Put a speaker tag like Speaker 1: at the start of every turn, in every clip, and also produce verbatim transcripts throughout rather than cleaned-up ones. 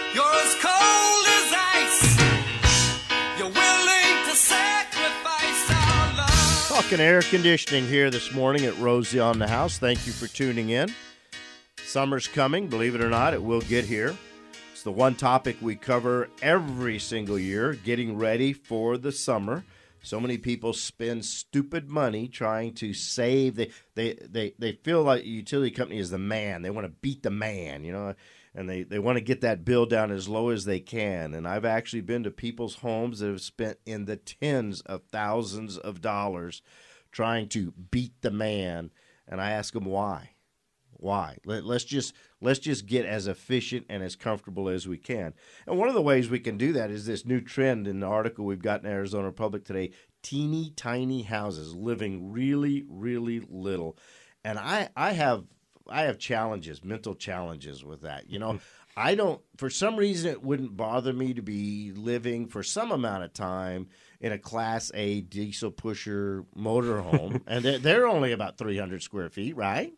Speaker 1: You're as cold as ice. You're willing to sacrifice our love.
Speaker 2: Talking air conditioning here this morning at Rosie on the House. Thank you for tuning in. Summer's coming. Believe it or not, it will get here. It's the one topic we cover every single year, getting ready for the summer. So many people spend stupid money trying to save. They they they, they feel like a utility company is the man. They want to beat the man, you know, and they, they want to get that bill down as low as they can. And I've actually been to people's homes that have spent in the tens of thousands of dollars trying to beat the man. And I ask them why. Why? Let, let's just let's just get as efficient and as comfortable as we can. And one of the ways we can do that is this new trend in the article we've got in Arizona Republic today, teeny tiny houses, living really, really little. And I, I have I have challenges, mental challenges with that. You know, I don't, for some reason it wouldn't bother me to be living for some amount of time in a Class A diesel pusher motorhome. And they're, they're only about three hundred square feet, right?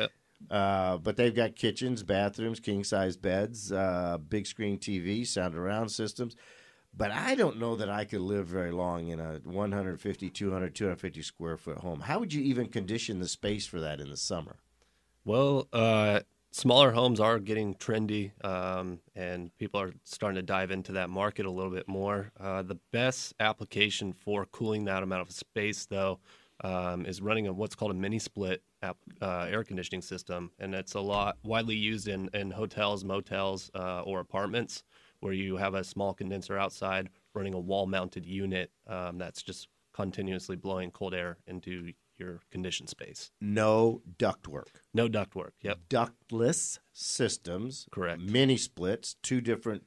Speaker 2: Uh, but they've got kitchens, bathrooms, king-size beds, uh, big screen T V, sound around systems. But I don't know that I could live very long in a one fifty, two hundred, two fifty square foot home. How would you even condition the space for that in the summer?
Speaker 3: Well, uh, smaller homes are getting trendy, um, and people are starting to dive into that market a little bit more. Uh, the best application for cooling that amount of space, though, um, is running a, what's called a mini split app, uh, air conditioning system, and it's a lot widely used in, in hotels, motels, uh, or apartments where you have a small condenser outside running a wall-mounted unit um, that's just continuously blowing cold air into your conditioned space.
Speaker 2: No ductwork.
Speaker 3: No ductwork. Yep.
Speaker 2: Ductless systems.
Speaker 3: Correct.
Speaker 2: Mini splits. Two different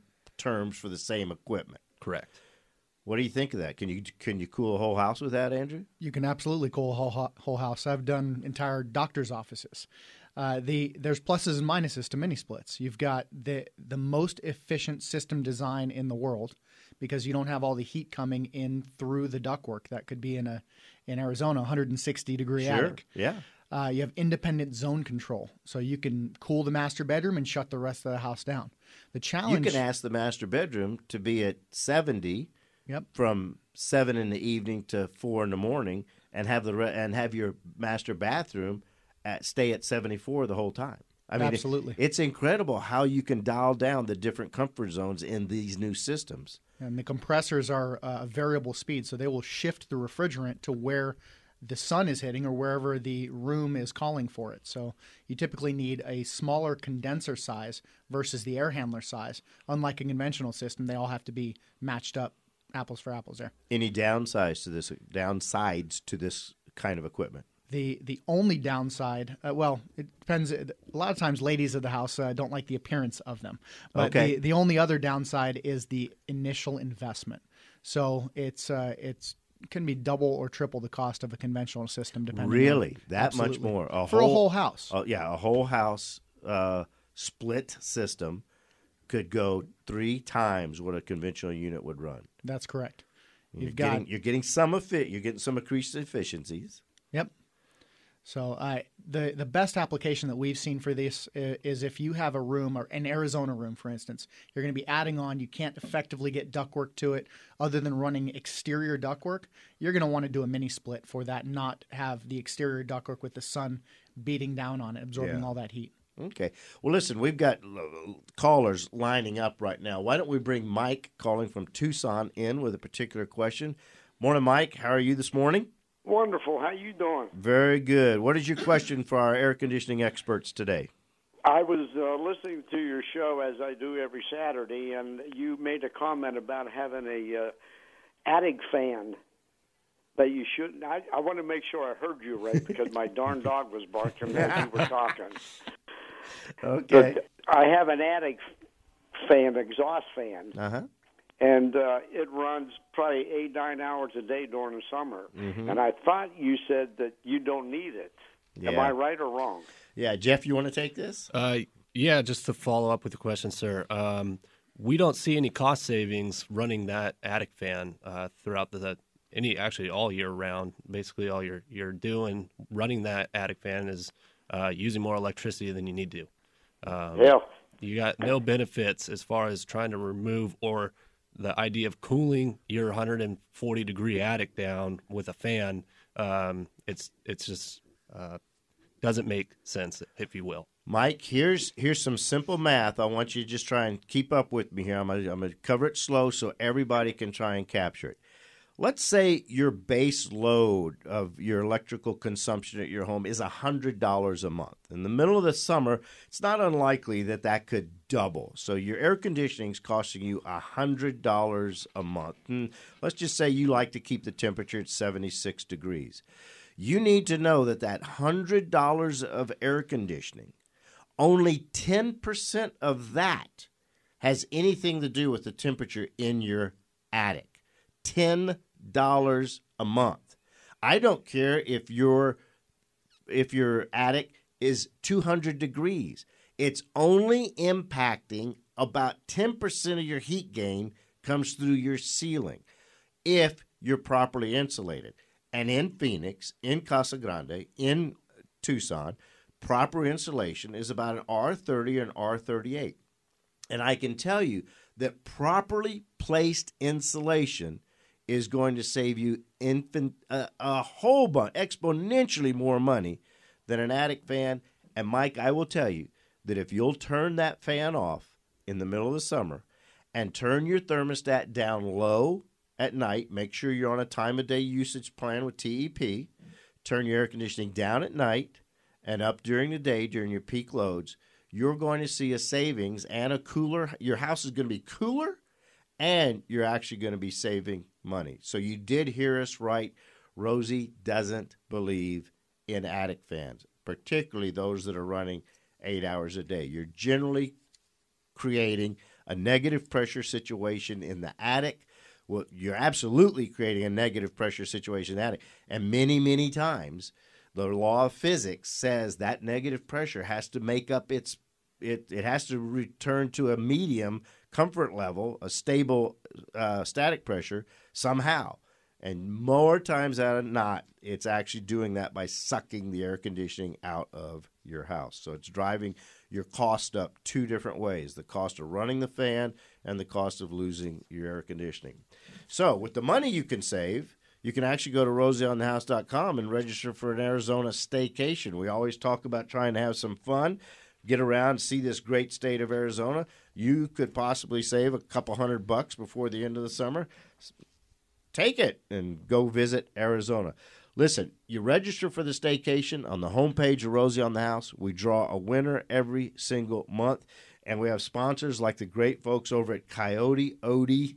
Speaker 2: terms for the same equipment.
Speaker 3: Correct.
Speaker 2: What do you think of that? Can you can you cool a whole house with that, Andrew?
Speaker 4: You can absolutely cool a whole whole house. I've done entire doctors' offices. Uh, the there's pluses and minuses to mini splits. You've got the the most efficient system design in the world because you don't have all the heat coming in through the ductwork that could be in a in Arizona one hundred sixty degree
Speaker 2: Sure.
Speaker 4: attic.
Speaker 2: Yeah.
Speaker 4: Uh, you have independent zone control, so you can cool the master bedroom and shut the rest of the house down. The challenge
Speaker 2: You can ask the master bedroom to be at seventy.
Speaker 4: Yep.
Speaker 2: From seven in the evening to four in the morning, and have the re- and have your master bathroom at, stay at seventy-four the whole time. I mean,
Speaker 4: Absolutely.
Speaker 2: It, it's incredible how you can dial down the different comfort zones in these new systems.
Speaker 4: And the compressors are uh, a variable speed, so they will shift the refrigerant to where the sun is hitting or wherever the room is calling for it. So you typically need a smaller condenser size versus the air handler size. Unlike a conventional system, they all have to be matched up. Apples for apples there.
Speaker 2: Any downsides to this? Downsides to this kind of equipment?
Speaker 4: The the only downside, uh, well, it depends. A lot of times, ladies of the house uh, don't like the appearance of them. But
Speaker 2: Okay.
Speaker 4: the, the only other downside is the initial investment. So it's uh, it's can be double or triple the cost of a conventional system, depending.
Speaker 2: Really,
Speaker 4: on,
Speaker 2: that much
Speaker 4: absolutely.
Speaker 2: more a
Speaker 4: for
Speaker 2: whole,
Speaker 4: a whole house.
Speaker 2: Oh yeah, a whole house uh, split system could go three times what a conventional unit would run.
Speaker 4: That's correct.
Speaker 2: You're
Speaker 4: You've got
Speaker 2: getting, you're getting some effi- you're getting some increased efficiencies.
Speaker 4: Yep. So uh, the the best application that we've seen for this is, is if you have a room, or an Arizona room, for instance, you're going to be adding on, you can't effectively get ductwork to it other than running exterior ductwork, you're going to want to do a mini split for that, not have the exterior ductwork with the sun beating down on it, absorbing
Speaker 2: Yeah.
Speaker 4: all that heat.
Speaker 2: Okay. Well, listen, we've got uh, callers lining up right now. Why don't we bring Mike calling from Tucson in with a particular question? Morning, Mike. How are you this morning?
Speaker 5: Wonderful. How you doing?
Speaker 2: Very good. What is your question for our air conditioning experts today?
Speaker 5: I was uh, listening to your show, as I do every Saturday, and you made a comment about having a uh, attic fan that you shouldn't. I, I want to make sure I heard you right because my darn dog was barking as you were talking.
Speaker 2: Okay.
Speaker 5: But I have an attic fan, exhaust fan,
Speaker 2: Uh-huh.
Speaker 5: and uh, it runs probably eight, nine hours a day during the summer.
Speaker 2: Mm-hmm.
Speaker 5: And I thought you said that you don't need it. Am
Speaker 2: Yeah.
Speaker 5: I right or wrong?
Speaker 2: Yeah, Jeff, you want to take this?
Speaker 3: Uh, yeah, just to follow up with the question, sir. Um, we don't see any cost savings running that attic fan uh, throughout the any actually all year round. Basically, all you're you're doing running that attic fan is uh, using more electricity than you need to. Um,
Speaker 5: Yeah.
Speaker 3: You got no benefits as far as trying to remove or the idea of cooling your one hundred forty degree attic down with a fan. Um, it's it's just uh, doesn't make sense, if you will.
Speaker 2: Mike, here's here's some simple math. I want you to just try and keep up with me here. I'm gonna, I'm gonna cover it slow so everybody can try and capture it. Let's say your base load of your electrical consumption at your home is one hundred dollars a month. In the middle of the summer, it's not unlikely that that could double. So your air conditioning is costing you one hundred dollars a month. And let's just say you like to keep the temperature at seventy-six degrees. You need to know that that one hundred dollars of air conditioning, only ten percent of that has anything to do with the temperature in your attic. ten dollars a month. I don't care if your if your attic is two hundred degrees. It's only impacting about ten percent of your heat gain comes through your ceiling if you're properly insulated. And in Phoenix, in Casa Grande, in Tucson, proper insulation is about an R thirty or an R thirty-eight. And I can tell you that properly placed insulation is going to save you infin- uh, a whole bunch, exponentially more money than an attic fan. And, Mike, I will tell you that if you'll turn that fan off in the middle of the summer and turn your thermostat down low at night, make sure you're on a time-of-day usage plan with T E P, turn your air conditioning down at night and up during the day during your peak loads, you're going to see a savings and a cooler. Your house is going to be cooler, and you're actually going to be saving money. So you did hear us right. Rosie doesn't believe in attic fans, particularly those that are running eight hours a day. You're generally creating a negative pressure situation in the attic. Well, you're absolutely creating a negative pressure situation in the attic. And many, many times, the law of physics says that negative pressure has to make up its, it, it has to return to a medium comfort level, a stable uh, static pressure somehow. And more times than not, it's actually doing that by sucking the air conditioning out of your house. So it's driving your cost up two different ways, the cost of running the fan and the cost of losing your air conditioning. So with the money you can save, you can actually go to rosie on the house dot com and register for an Arizona staycation. We always talk about trying to have some fun, get around, see this great state of Arizona. You could possibly save a couple hundred bucks before the end of the summer. Take it and go visit Arizona. Listen, you register for the staycation on the homepage of Rosie on the House. We draw a winner every single month, and we have sponsors like the great folks over at Coyote Odie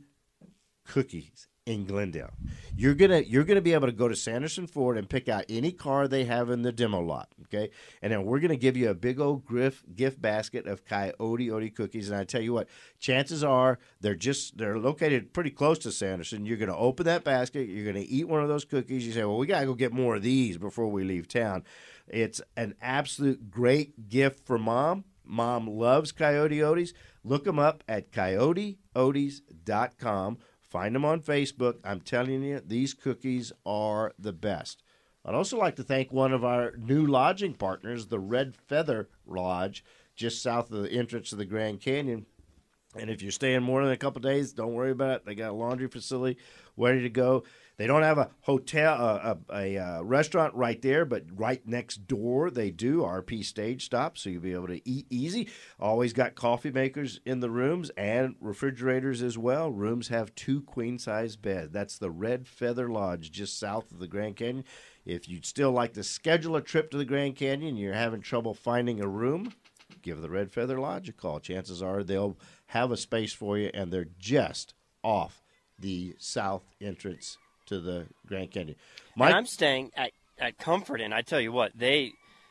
Speaker 2: Cookies in Glendale. You're gonna you're gonna be able to go to Sanderson Ford and pick out any car they have in the demo lot, okay? And then we're gonna give you a big old gift gift basket of Coyote Odie cookies. And I tell you what, chances are they're just they're located pretty close to Sanderson. You're gonna open that basket, you're gonna eat one of those cookies. You say, well, we gotta go get more of these before we leave town. It's an absolute great gift for mom. Mom loves Coyote Odies. Look them up at coyote odies dot com. Find them on Facebook. I'm telling you, these cookies are the best. I'd also like to thank one of our new lodging partners, the Red Feather Lodge, just south of the entrance to the Grand Canyon. And if you're staying more than a couple of days, don't worry about it. They got a laundry facility ready to go. They don't have a hotel, uh, a, a, a restaurant right there, but right next door they do, R P Stage Stop, so you'll be able to eat easy. Always got coffee makers in the rooms and refrigerators as well. Rooms have two queen-size beds. That's the Red Feather Lodge just south of the Grand Canyon. If you'd still like to schedule a trip to the Grand Canyon and you're having trouble finding a room, give the Red Feather Lodge a call. Chances are they'll have a space for you, and they're just off the south entrance to the Grand Canyon. Mike?
Speaker 6: And I'm staying at, at Comfort Inn. I tell you what, they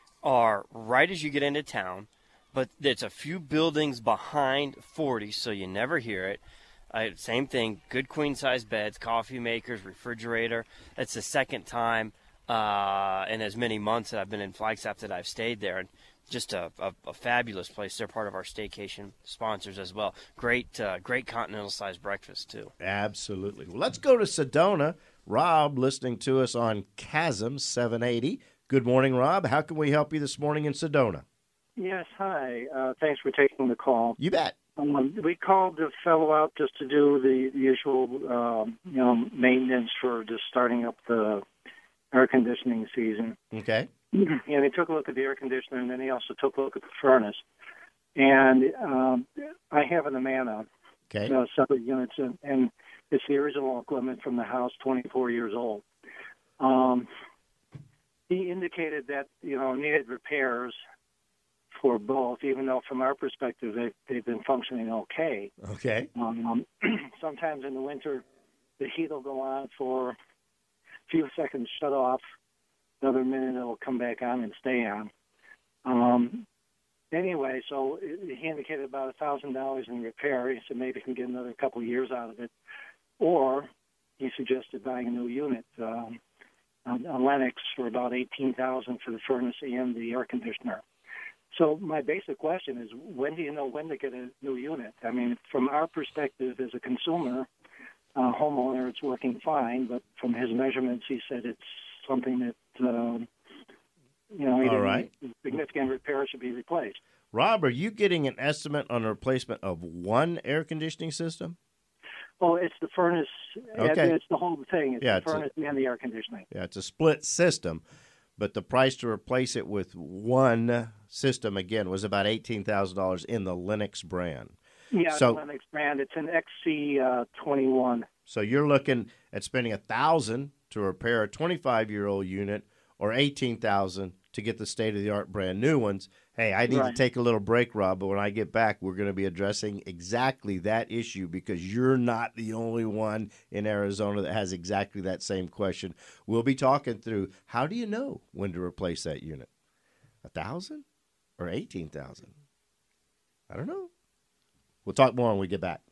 Speaker 6: are right as you get into town, but it's a few buildings behind forty, so you never hear it. Uh, same thing, good queen-size beds, coffee makers, refrigerator. It's the second time uh, in as many months that I've been in Flagstaff that I've stayed there. And just a, a, a fabulous place. They're part of our staycation sponsors as well. Great, uh, great continental-sized breakfast, too.
Speaker 2: Absolutely. Well, let's go to Sedona. Rob, listening to us on Chasm seven eighty. Good morning, Rob. How can we help you this morning in Sedona?
Speaker 7: Yes, hi. Uh, thanks for taking the call.
Speaker 2: You bet.
Speaker 7: Um, we called the fellow out just to do the usual, um, you know, maintenance for just starting up the air conditioning season.
Speaker 2: Okay.
Speaker 7: And he took a look at the air conditioner, and then he also took a look at the furnace. And um, I have an Amana,
Speaker 2: Okay.
Speaker 7: uh, separate units, and, and it's the original equipment from the house, twenty-four years old. Um, he indicated that, you know, needed repairs for both, even though from our perspective they, they've been functioning okay.
Speaker 2: Okay.
Speaker 7: Um, sometimes in the winter, the heat will go on for a few seconds, shut off. Another minute, it'll come back on and stay on. Um, anyway, so he indicated about a thousand dollars in repair. He said maybe he can get another couple of years out of it, or he suggested buying a new unit, um, a Lennox, for about eighteen thousand for the furnace and the air conditioner. So my basic question is, when do you know when to get a new unit? I mean, from our perspective as a consumer, uh, homeowner, it's working fine, but from his measurements, he said it's something that, uh, you know,
Speaker 2: All right.
Speaker 7: significant repair should be replaced.
Speaker 2: Rob, are you getting an estimate on the replacement of one air conditioning system?
Speaker 7: Oh, it's the furnace.
Speaker 2: Okay.
Speaker 7: It's the whole thing. It's
Speaker 2: Yeah,
Speaker 7: the
Speaker 2: it's a-
Speaker 7: furnace and the air conditioning.
Speaker 2: Yeah, it's a split system, but the price to replace it with one system, again, was about eighteen thousand dollars in the Lennox brand.
Speaker 7: Yeah,
Speaker 2: So-
Speaker 7: the Lennox brand. It's an X C uh, twenty-one.
Speaker 2: So you're looking at spending one thousand dollars to repair a twenty-five-year-old unit, or eighteen thousand dollars to get the state-of-the-art brand new ones. Hey, I need
Speaker 7: Right.
Speaker 2: to take a little break, Rob, but when I get back, we're going to be addressing exactly that issue, because you're not the only one in Arizona that has exactly that same question. We'll be talking through, how do you know when to replace that unit? A thousand or eighteen thousand? I don't know. We'll talk more when we get back.